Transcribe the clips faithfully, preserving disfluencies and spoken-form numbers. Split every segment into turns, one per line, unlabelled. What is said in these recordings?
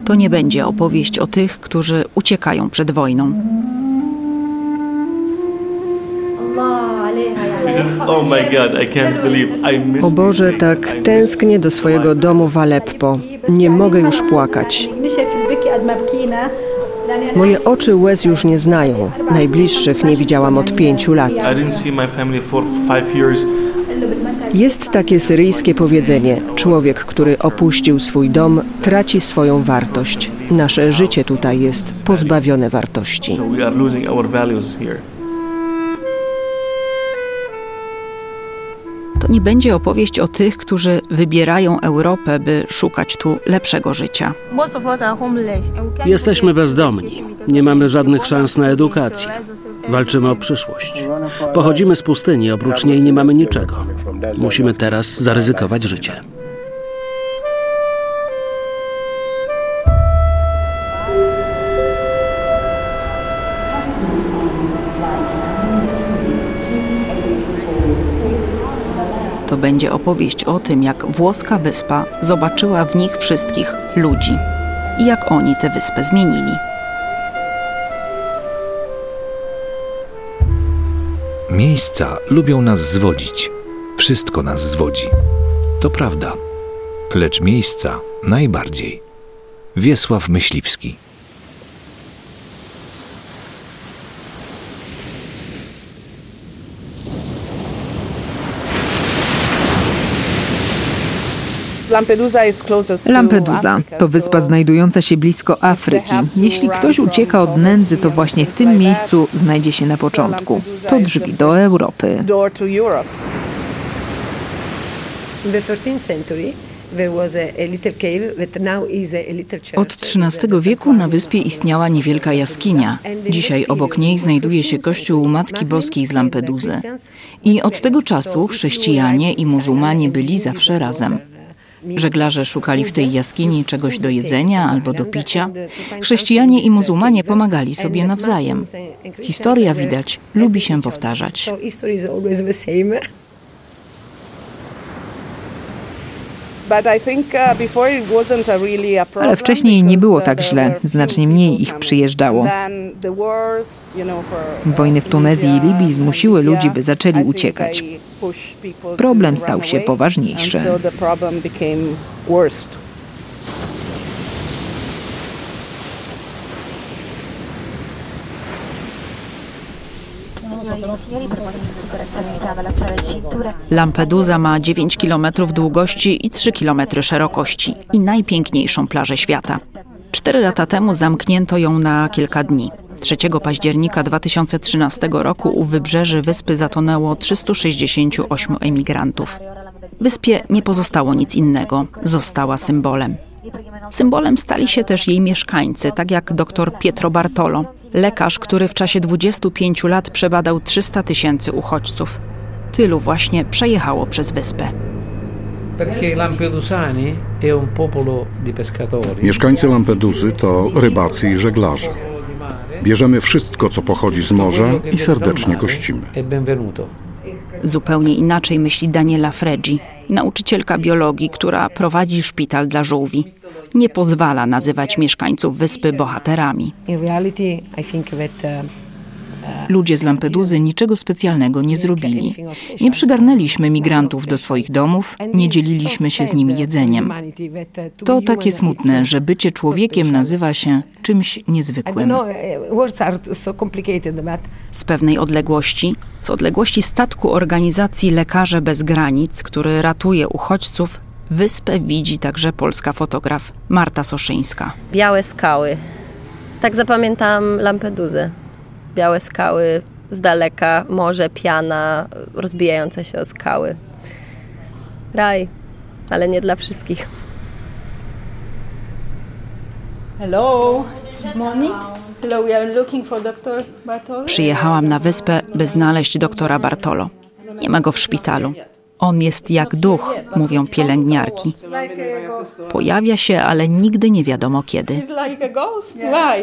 To nie będzie opowieść o tych, którzy uciekają przed wojną.
O Boże, tak tęsknię do swojego domu w Aleppo. Nie mogę już płakać. Moje oczy łez już nie znają. Najbliższych nie widziałam od pięciu lat. Jest takie syryjskie powiedzenie: człowiek, który opuścił swój dom, traci swoją wartość. Nasze życie tutaj jest pozbawione wartości.
To nie będzie opowieść o tych, którzy wybierają Europę, by szukać tu lepszego życia.
Jesteśmy bezdomni. Nie mamy żadnych szans na edukację. Walczymy o przyszłość. Pochodzimy z pustyni, oprócz niej nie mamy niczego. Musimy teraz zaryzykować życie.
To będzie opowieść o tym, jak włoska wyspa zobaczyła w nich wszystkich ludzi i jak oni tę wyspę zmienili.
Miejsca lubią nas zwodzić. Wszystko nas zwodzi. To prawda. Lecz miejsca najbardziej. Wiesław Myśliwski.
Lampedusa to wyspa znajdująca się blisko Afryki. Jeśli ktoś ucieka od nędzy, to właśnie w tym miejscu znajdzie się na początku. To drzwi do Europy.
Od trzynastego wieku na wyspie istniała niewielka jaskinia. Dzisiaj obok niej znajduje się kościół Matki Boskiej z Lampedusy. I od tego czasu chrześcijanie i muzułmanie byli zawsze razem. Żeglarze szukali w tej jaskini czegoś do jedzenia albo do picia. Chrześcijanie i muzułmanie pomagali sobie nawzajem. Historia, widać, lubi się powtarzać.
Ale wcześniej nie było tak źle. Znacznie mniej ich przyjeżdżało. Wojny w Tunezji i Libii zmusiły ludzi, by zaczęli uciekać. Problem stał się poważniejszy.
Lampedusa ma dziewięć kilometrów długości i trzy kilometry szerokości i najpiękniejszą plażę świata. Cztery lata temu zamknięto ją na kilka dni. trzeciego października dwa tysiące trzynastego roku u wybrzeży wyspy zatonęło trzystu sześćdziesięciu ośmiu emigrantów. Wyspie nie pozostało nic innego, została symbolem. Symbolem stali się też jej mieszkańcy, tak jak dr Pietro Bartolo, lekarz, który w czasie dwudziestu pięciu lat przebadał trzysta tysięcy uchodźców. Tylu właśnie przejechało przez wyspę.
Mieszkańcy Lampedusy to rybacy i żeglarze. Bierzemy wszystko, co pochodzi z morza i serdecznie gościmy.
Zupełnie inaczej myśli Daniela Freggi, nauczycielka biologii, która prowadzi szpital dla żółwi. Nie pozwala nazywać mieszkańców wyspy bohaterami. Ludzie z Lampedusy niczego specjalnego nie zrobili. Nie przygarnęliśmy migrantów do swoich domów, nie dzieliliśmy się z nimi jedzeniem. To takie smutne, że bycie człowiekiem nazywa się czymś niezwykłym. Z pewnej odległości, z odległości statku organizacji Lekarze Bez Granic, który ratuje uchodźców, wyspę widzi także polska fotograf Marta Soszyńska.
Białe skały. Tak zapamiętałam Lampedusę. Białe skały, z daleka morze, piana, rozbijające się o skały. Raj, ale nie dla wszystkich.
Hello, good morning. Hello, we are looking for doctor Bartolo.
Przyjechałam na wyspę, by znaleźć doktora Bartolo. Nie ma go w szpitalu. On jest jak duch, mówią pielęgniarki. Pojawia się, ale nigdy nie wiadomo kiedy.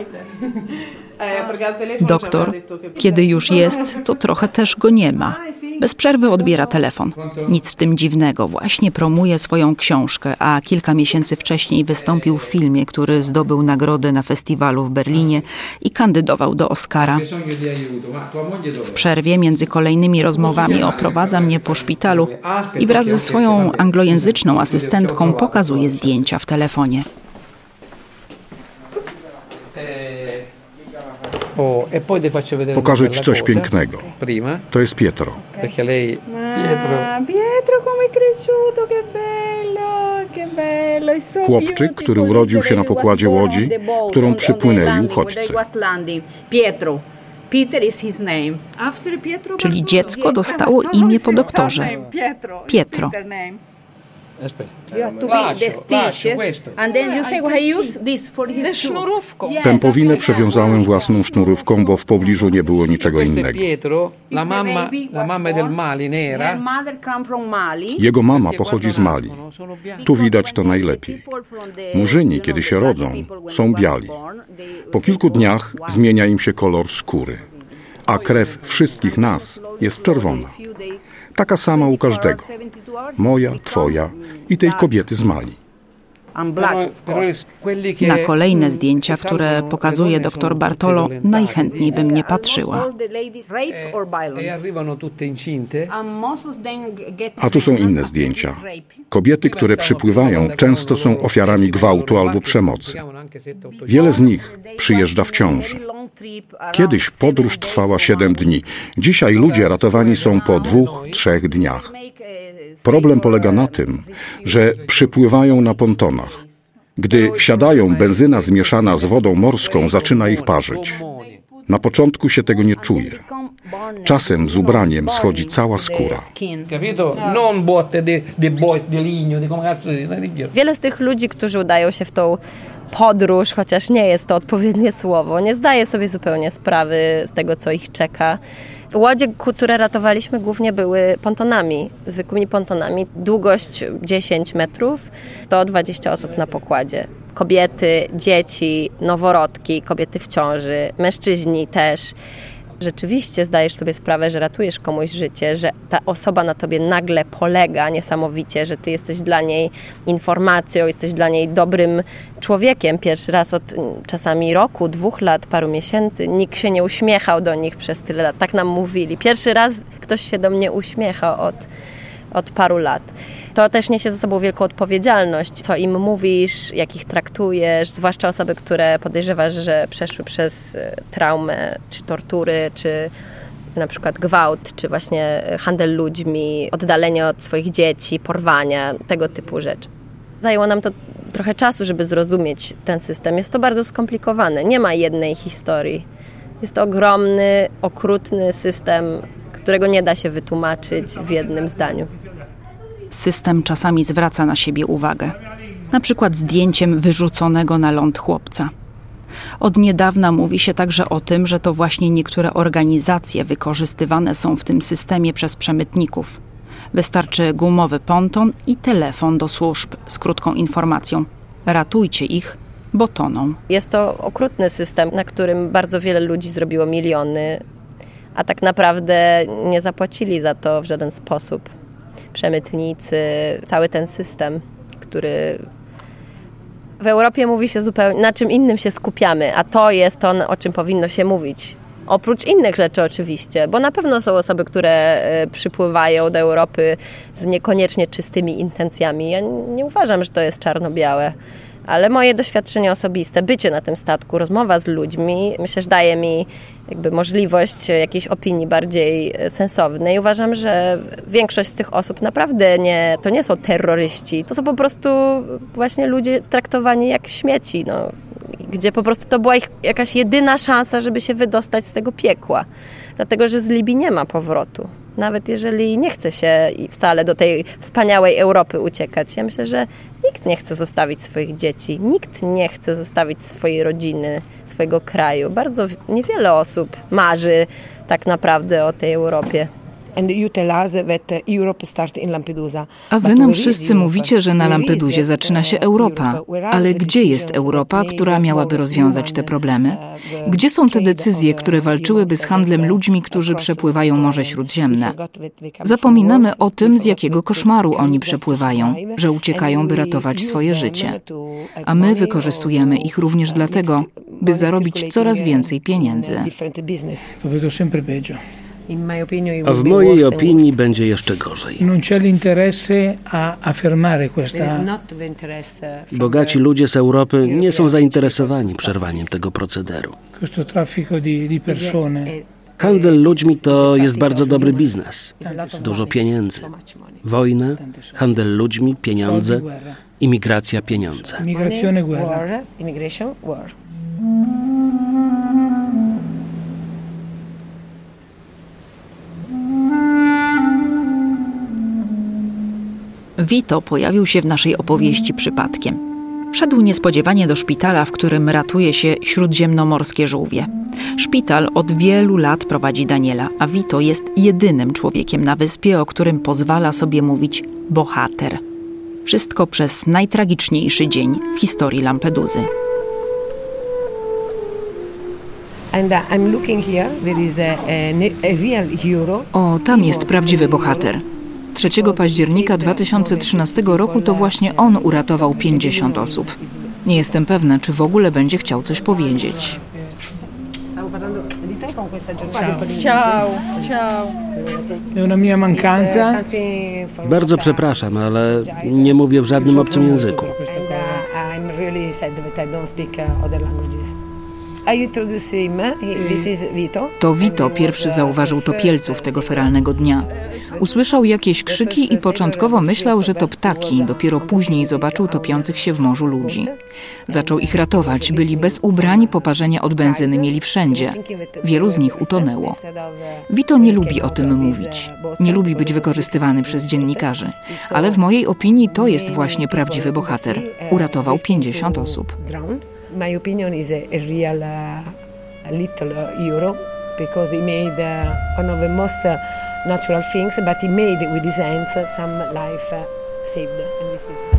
Doktor, kiedy już jest, to trochę też go nie ma. Bez przerwy odbiera telefon. Nic w tym dziwnego, właśnie promuje swoją książkę, a kilka miesięcy wcześniej wystąpił w filmie, który zdobył nagrodę na festiwalu w Berlinie i kandydował do Oscara. W przerwie między kolejnymi rozmowami oprowadza mnie po szpitalu i wraz ze swoją anglojęzyczną asystentką pokazuje zdjęcia w telefonie.
Pokażę ci coś pięknego. To jest Pietro.
Pietro, come cresciuto, che bello, che bello.
Chłopczyk, który urodził się na pokładzie łodzi, którą przypłynęli uchodźcy.
Pietro. Peter is his name. After Pietro,
Czyli dziecko dostało imię po doktorze. Pietro.
Ze sznurówką.
Pępowinę przewiązałem własną sznurówką, bo w pobliżu nie było niczego innego. Jego mama pochodzi z Mali. Tu widać to najlepiej. Murzyni, kiedy się rodzą, są biali. Po kilku dniach zmienia im się kolor skóry, a krew wszystkich nas jest czerwona. Taka sama u każdego. Moja, twoja i tej kobiety z Mali.
Na kolejne zdjęcia, które pokazuje dr Bartolo, najchętniej bym nie patrzyła.
A tu są inne zdjęcia. Kobiety, które przypływają, często są ofiarami gwałtu albo przemocy. Wiele z nich przyjeżdża w ciąży. Kiedyś podróż trwała siedem dni. Dzisiaj ludzie ratowani są po dwóch, trzech dniach. Problem polega na tym, że przypływają na pontonach. Gdy wsiadają, benzyna zmieszana z wodą morską zaczyna ich parzyć. Na początku się tego nie czuje. Czasem z ubraniem schodzi cała skóra.
Wiele z tych ludzi, którzy udają się w tą podróż, chociaż nie jest to odpowiednie słowo, nie zdaje sobie zupełnie sprawy z tego, co ich czeka. Łodzie, które ratowaliśmy, głównie były pontonami, zwykłymi pontonami. Długość dziesięć metrów, sto dwadzieścia osób na pokładzie. Kobiety, dzieci, noworodki, kobiety w ciąży, mężczyźni też. Rzeczywiście zdajesz sobie sprawę, że ratujesz komuś życie, że ta osoba na tobie nagle polega niesamowicie, że ty jesteś dla niej informacją, jesteś dla niej dobrym człowiekiem. Pierwszy raz od czasami roku, dwóch lat, paru miesięcy. Nikt się nie uśmiechał do nich przez tyle lat. Tak nam mówili. Pierwszy raz ktoś się do mnie uśmiecha od, od paru lat. To też niesie ze sobą wielką odpowiedzialność, co im mówisz, jak ich traktujesz, zwłaszcza osoby, które podejrzewasz, że przeszły przez traumę, czy tortury, czy na przykład gwałt, czy właśnie handel ludźmi, oddalenie od swoich dzieci, porwania, tego typu rzeczy. Zajęło nam to trochę czasu, żeby zrozumieć ten system. Jest to bardzo skomplikowane, nie ma jednej historii. Jest to ogromny, okrutny system, którego nie da się wytłumaczyć w jednym zdaniu.
System czasami zwraca na siebie uwagę. Na przykład zdjęciem wyrzuconego na ląd chłopca. Od niedawna mówi się także o tym, że to właśnie niektóre organizacje wykorzystywane są w tym systemie przez przemytników. Wystarczy gumowy ponton i telefon do służb z krótką informacją. Ratujcie ich, bo toną.
Jest to okrutny system, na którym bardzo wiele ludzi zrobiło miliony, a tak naprawdę nie zapłacili za to w żaden sposób. Przemytnicy, cały ten system, który w Europie mówi się zupełnie, na czym innym się skupiamy, a to jest to, o czym powinno się mówić. Oprócz innych rzeczy oczywiście, bo na pewno są osoby, które przypływają do Europy z niekoniecznie czystymi intencjami. Ja nie uważam, że to jest czarno-białe. Ale moje doświadczenie osobiste, bycie na tym statku, rozmowa z ludźmi, myślę, że daje mi jakby możliwość jakiejś opinii bardziej sensownej. Uważam, że większość z tych osób naprawdę nie, to nie są terroryści. To są po prostu właśnie ludzie traktowani jak śmieci, no, gdzie po prostu to była ich jakaś jedyna szansa, żeby się wydostać z tego piekła. Dlatego, że z Libii nie ma powrotu. Nawet jeżeli nie chce się wcale do tej wspaniałej Europy uciekać. Ja myślę, że nikt nie chce zostawić swoich dzieci, nikt nie chce zostawić swojej rodziny, swojego kraju. Bardzo niewiele osób marzy tak naprawdę o tej Europie.
A wy nam wszyscy mówicie, że na Lampedusie zaczyna się Europa. Ale gdzie jest Europa, która miałaby rozwiązać te problemy? Gdzie są te decyzje, które walczyłyby z handlem ludźmi, którzy przepływają Morze Śródziemne? Zapominamy o tym, z jakiego koszmaru oni przepływają, że uciekają, by ratować swoje życie. A my wykorzystujemy ich również dlatego, by zarobić coraz więcej pieniędzy.
A w mojej opinii będzie jeszcze gorzej. Bogaci ludzie z Europy nie są zainteresowani przerwaniem tego procederu. Handel ludźmi to jest bardzo dobry biznes. Dużo pieniędzy. Wojny, handel ludźmi, pieniądze, imigracja, pieniądze.
Vito pojawił się w naszej opowieści przypadkiem. Wszedł niespodziewanie do szpitala, w którym ratuje się śródziemnomorskie żółwie. Szpital od wielu lat prowadzi Daniela, a Vito jest jedynym człowiekiem na wyspie, o którym pozwala sobie mówić bohater. Wszystko przez najtragiczniejszy dzień w historii Lampeduzy.
O, tam jest prawdziwy bohater. trzeciego października dwa tysiące trzynastego roku to właśnie on uratował pięćdziesiąt osób. Nie jestem pewna, czy w ogóle będzie chciał coś powiedzieć.
Ciao, ciao.
Bardzo przepraszam, ale nie mówię w żadnym obcym języku.
To Vito pierwszy zauważył topielców tego feralnego dnia. Usłyszał jakieś krzyki i początkowo myślał, że to ptaki. Dopiero później zobaczył topiących się w morzu ludzi. Zaczął ich ratować. Byli bez ubrań, poparzenia od benzyny mieli wszędzie. Wielu z nich utonęło. Vito nie lubi o tym mówić. Nie lubi być wykorzystywany przez dziennikarzy. Ale w mojej opinii to jest właśnie prawdziwy bohater. Uratował pięćdziesiąt osób.
My opinion is a, a real uh, a little hero because he made uh, one of the most uh, natural things, but he made with his hands uh, some life uh, saved, and this is.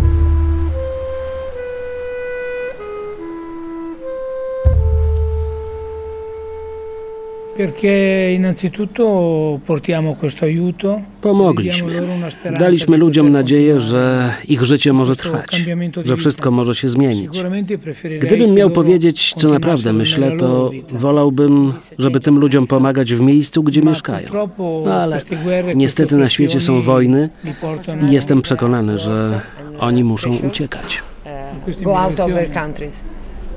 Pomogliśmy. Daliśmy ludziom nadzieję, że ich życie może trwać, że wszystko może się zmienić. Gdybym miał powiedzieć, co naprawdę myślę, to wolałbym, żeby tym ludziom pomagać w miejscu, gdzie mieszkają. No ale niestety na świecie są wojny i jestem przekonany, że oni muszą uciekać.
Go out of their countries.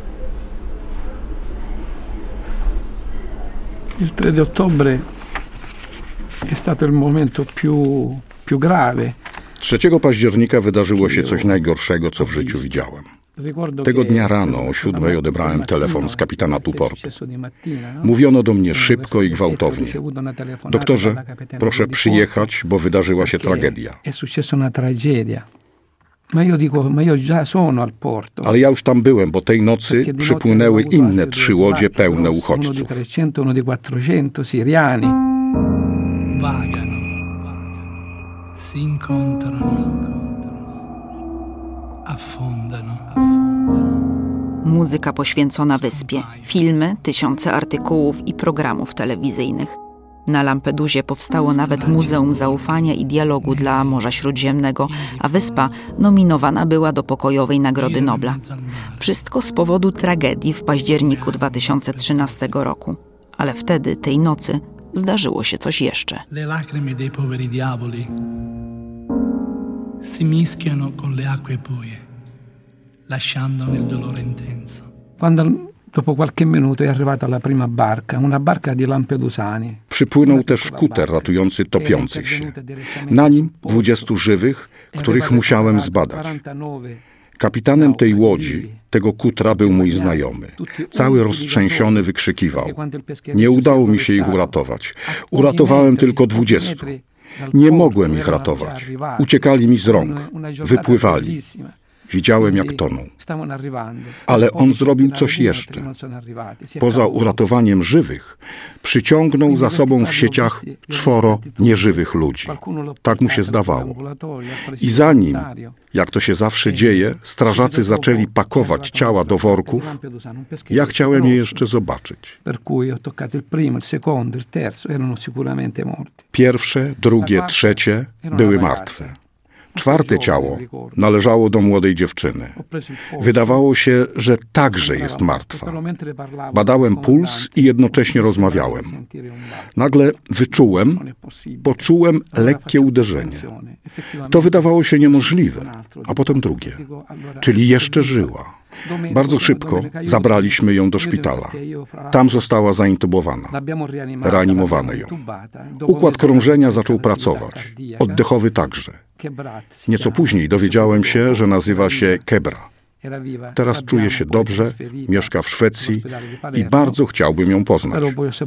Il tre di ottobre è stato il momento più, più grave.
trzeciego października wydarzyło się coś najgorszego, co w życiu widziałem. Tego dnia rano o siódmej odebrałem telefon z kapitana Tuportu. Mówiono do mnie szybko i gwałtownie. Doktorze, proszę przyjechać, bo wydarzyła się tragedia. Ale ja już tam byłem, bo tej nocy przypłynęły inne trzy łodzie pełne uchodźców.
Muzyka poświęcona wyspie, filmy, tysiące artykułów i programów telewizyjnych. Na Lampedusie powstało nawet Muzeum Zaufania i Dialogu dla Morza Śródziemnego, a wyspa nominowana była do Pokojowej Nagrody Nobla. Wszystko z powodu tragedii w październiku dwa tysiące trzynastego roku. Ale wtedy, tej nocy, zdarzyło się coś jeszcze.
Le lacrime dei poveri diavoli si mischiano con le acque buie, lasciando nel dolore intenso.
Quando dopo qualche minuto è arrivata la prima barca, una barca di lampedusani.
Przypłynął też kuter ratujący topiących się. Na nim dwudziestu żywych, których musiałem zbadać. Kapitanem tej łodzi, tego kutra, był mój znajomy. Cały roztrzęsiony wykrzykiwał. Nie udało mi się ich uratować. Uratowałem tylko dwudziestu. Nie mogłem ich ratować. Uciekali mi z rąk. Wypływali. Widziałem, jak toną. Ale on zrobił coś jeszcze. Poza uratowaniem żywych, przyciągnął za sobą w sieciach czworo nieżywych ludzi. Tak mu się zdawało. I zanim, jak to się zawsze dzieje, strażacy zaczęli pakować ciała do worków, ja chciałem je jeszcze zobaczyć. Pierwsze, drugie, trzecie były martwe. Czwarte ciało należało do młodej dziewczyny. Wydawało się, że także jest martwa. Badałem puls i jednocześnie rozmawiałem. Nagle wyczułem, poczułem lekkie uderzenie. To wydawało się niemożliwe, a potem drugie. Czyli jeszcze żyła. Bardzo szybko zabraliśmy ją do szpitala. Tam została zaintubowana. Reanimowano ją. Układ krążenia zaczął pracować. Oddechowy także. Nieco później dowiedziałem się, że nazywa się Kebra. Teraz czuje się dobrze, mieszka w Szwecji i bardzo chciałbym ją poznać.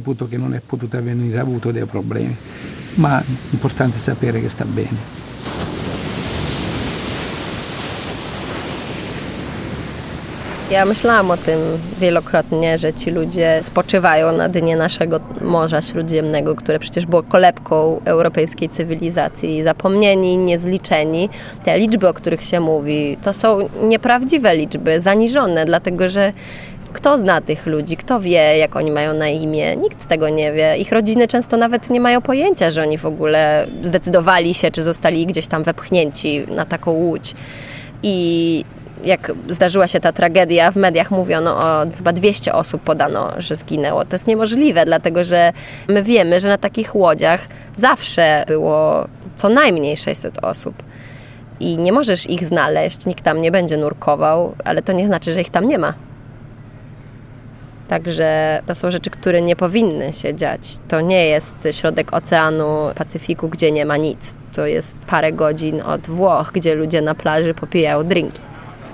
Ja myślałam o tym wielokrotnie, że ci ludzie spoczywają na dnie naszego Morza Śródziemnego, które przecież było kolebką europejskiej cywilizacji. Zapomnieni, niezliczeni. Te liczby, o których się mówi, to są nieprawdziwe liczby, zaniżone, dlatego że kto zna tych ludzi, kto wie, jak oni mają na imię? Nikt tego nie wie. Ich rodziny często nawet nie mają pojęcia, że oni w ogóle zdecydowali się, czy zostali gdzieś tam wepchnięci na taką łódź. I jak zdarzyła się ta tragedia, w mediach mówiono o chyba dwieście osób podano, że zginęło. To jest niemożliwe, dlatego że my wiemy, że na takich łodziach zawsze było co najmniej sześćset osób. I nie możesz ich znaleźć, nikt tam nie będzie nurkował, ale to nie znaczy, że ich tam nie ma. Także to są rzeczy, które nie powinny się dziać. To nie jest środek Oceanu Pacyfiku, gdzie nie ma nic. To jest parę godzin od Włoch, gdzie ludzie na plaży popijają drinki.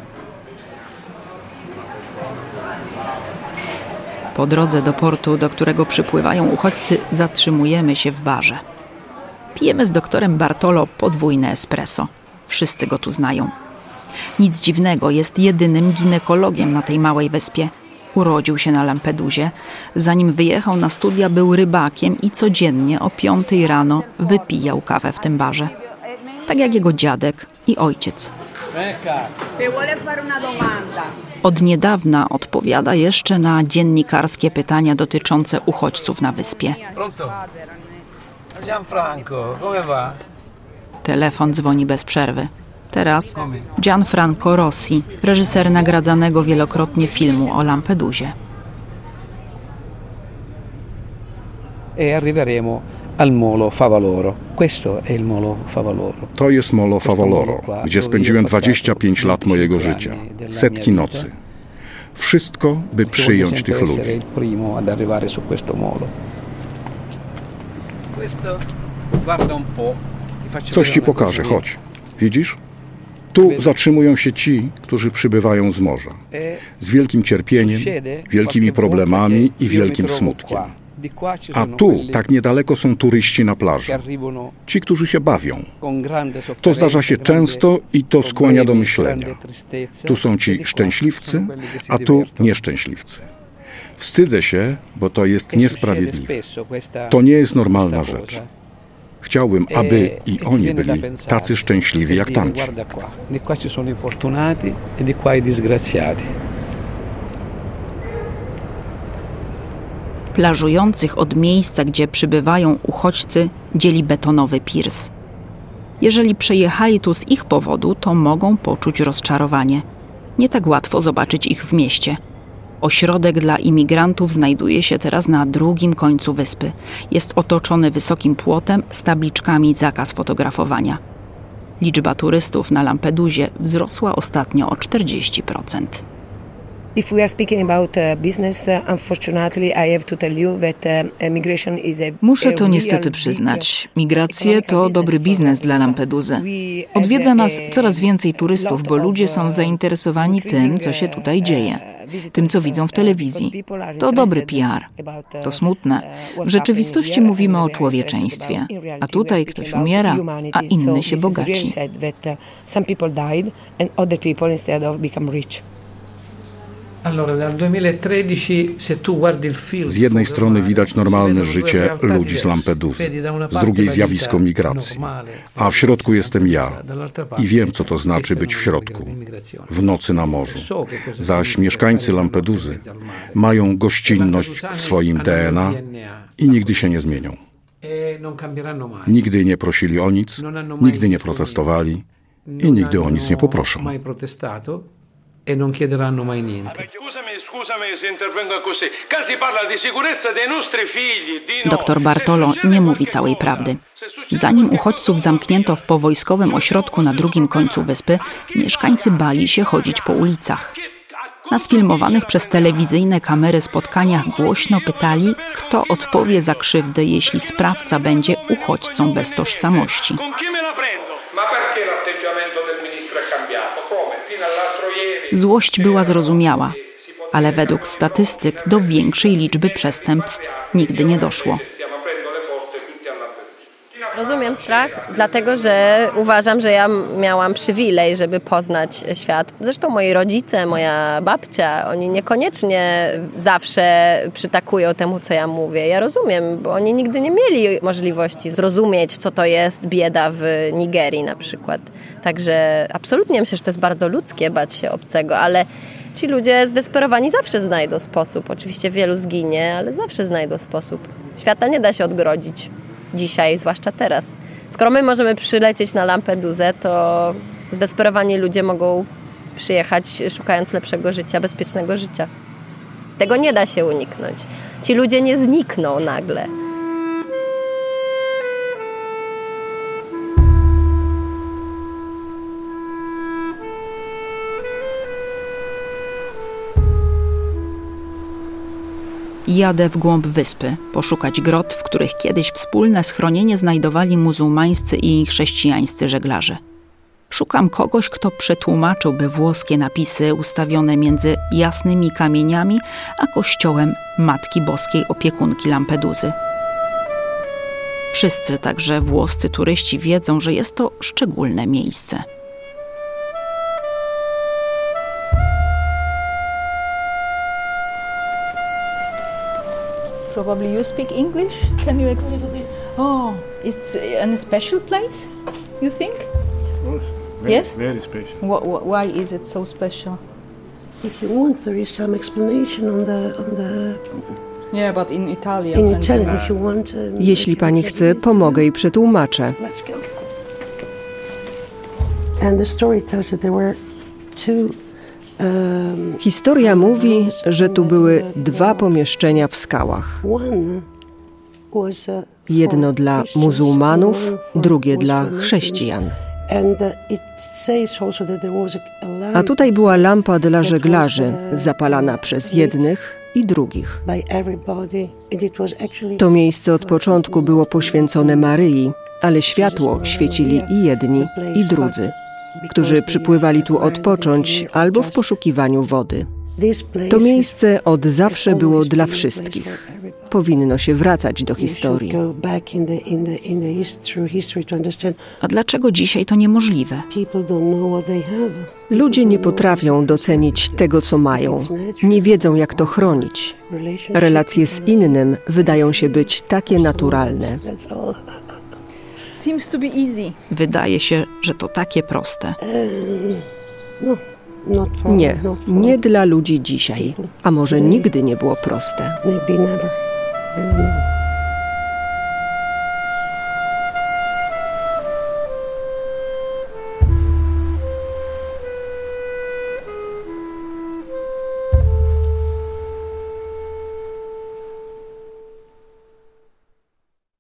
Po drodze do portu, do którego przypływają uchodźcy, zatrzymujemy się w barze. Pijemy z doktorem Bartolo podwójne espresso. Wszyscy go tu znają. Nic dziwnego, jest jedynym ginekologiem na tej małej wyspie. Urodził się na Lampedusie. Zanim wyjechał na studia, był rybakiem i codziennie o piątej rano wypijał kawę w tym barze. Tak jak jego dziadek i ojciec. Od niedawna odpowiada jeszcze na dziennikarskie pytania dotyczące uchodźców na wyspie.
Gianfranco, come va?
Telefon dzwoni bez przerwy. Teraz Gianfranco Rossi, reżyser nagradzanego wielokrotnie filmu o Lampedusie.
E arriveremo al Molo Favaloro. Questo è il Molo Favaloro.
To jest Molo Favaloro, gdzie spędziłem dwadzieścia pięć lat mojego życia. Setki nocy. Wszystko, by przyjąć tych ludzi. Coś ci pokażę, chodź. Widzisz? Tu zatrzymują się ci, którzy przybywają z morza. Z wielkim cierpieniem, wielkimi problemami i wielkim smutkiem. A tu, tak niedaleko, są turyści na plaży. Ci, którzy się bawią. To zdarza się często i to skłania do myślenia. Tu są ci szczęśliwcy, a tu nieszczęśliwcy. Wstydzę się, bo to jest niesprawiedliwe. To nie jest normalna rzecz. Chciałbym, aby i oni byli tacy szczęśliwi jak tamci.
Plażujących od miejsca, gdzie przybywają uchodźcy, dzieli betonowy pirs. Jeżeli przejechali tu z ich powodu, to mogą poczuć rozczarowanie. Nie tak łatwo zobaczyć ich w mieście. Ośrodek dla imigrantów znajduje się teraz na drugim końcu wyspy. Jest otoczony wysokim płotem z tabliczkami zakaz fotografowania. Liczba turystów na Lampedusie wzrosła ostatnio o czterdzieści procent.
If we are speaking about business, unfortunately, I have to tell you that migration is a
Muszę to niestety przyznać. Migracje to dobry biznes dla Lampedusy. Odwiedza nas coraz więcej turystów, bo ludzie są zainteresowani tym, co się tutaj dzieje. tym co widzą w telewizji. To dobry P R. To smutne. W rzeczywistości mówimy o człowieczeństwie, a tutaj ktoś umiera, a inny się bogaci.
Z jednej strony widać normalne życie ludzi z Lampedusy, z drugiej zjawisko migracji. A w środku jestem ja i wiem, co to znaczy być w środku, w nocy na morzu. Zaś mieszkańcy Lampedusy mają gościnność w swoim D N A i nigdy się nie zmienią. Nigdy nie prosili o nic, nigdy nie protestowali i nigdy o nic nie poproszą.
E non chiederanno mai niente.
Doktor Bartolo nie mówi całej prawdy. Zanim uchodźców zamknięto w powojskowym ośrodku na drugim końcu wyspy, mieszkańcy bali się chodzić po ulicach. Na sfilmowanych przez telewizyjne kamery spotkaniach głośno pytali, kto odpowie za krzywdę, jeśli sprawca będzie uchodźcą bez tożsamości. Złość była zrozumiała, ale według statystyk do większej liczby przestępstw nigdy nie doszło.
Rozumiem strach, dlatego że uważam, że ja miałam przywilej, żeby poznać świat. Zresztą moi rodzice, moja babcia, oni niekoniecznie zawsze przytakują temu, co ja mówię. Ja rozumiem, bo oni nigdy nie mieli możliwości zrozumieć, co to jest bieda w Nigerii na przykład. Także absolutnie myślę, że to jest bardzo ludzkie bać się obcego, ale ci ludzie zdesperowani zawsze znajdą sposób. Oczywiście wielu zginie, ale zawsze znajdą sposób. Świata nie da się odgrodzić. Dzisiaj, zwłaszcza teraz. Skoro my możemy przylecieć na Lampedusę, to zdesperowani ludzie mogą przyjechać szukając lepszego życia, bezpiecznego życia. Tego nie da się uniknąć. Ci ludzie nie znikną nagle.
Jadę w głąb wyspy, poszukać grot, w których kiedyś wspólne schronienie znajdowali muzułmańscy i chrześcijańscy żeglarze. Szukam kogoś, kto przetłumaczyłby włoskie napisy ustawione między jasnymi kamieniami a kościołem Matki Boskiej Opiekunki Lampedusy. Wszyscy, także włoscy turyści, wiedzą, że jest to szczególne miejsce.
Probably you speak English? Can you explain? A little bit. Oh, it's a special place, you think?
Very,
yes?
Very special.
Wh wh why is it so special?
If you want, there is some explanation on the on the.
Yeah, but in Italian.
In Italian, if you want. Um,
Jeśli pani chce, pomogę i przetłumaczę.
Let's go. And the story tells that there were two.
Historia mówi, że tu były dwa pomieszczenia w skałach. Jedno dla muzułmanów, drugie dla chrześcijan. A tutaj była lampa dla żeglarzy, zapalana przez jednych i drugich. To miejsce od początku było poświęcone Maryi, ale światło świecili i jedni, i drudzy, którzy przypływali tu odpocząć albo w poszukiwaniu wody. To miejsce od zawsze było dla wszystkich. Powinno się wracać do historii.
A dlaczego dzisiaj to niemożliwe?
Ludzie nie potrafią docenić tego, co mają. Nie wiedzą, jak to chronić. Relacje z innym wydają się być takie naturalne.
Seems to be easy.
Wydaje się, że to takie proste.
Nie, nie dla ludzi dzisiaj. A może nigdy nie było proste.
Maybe never.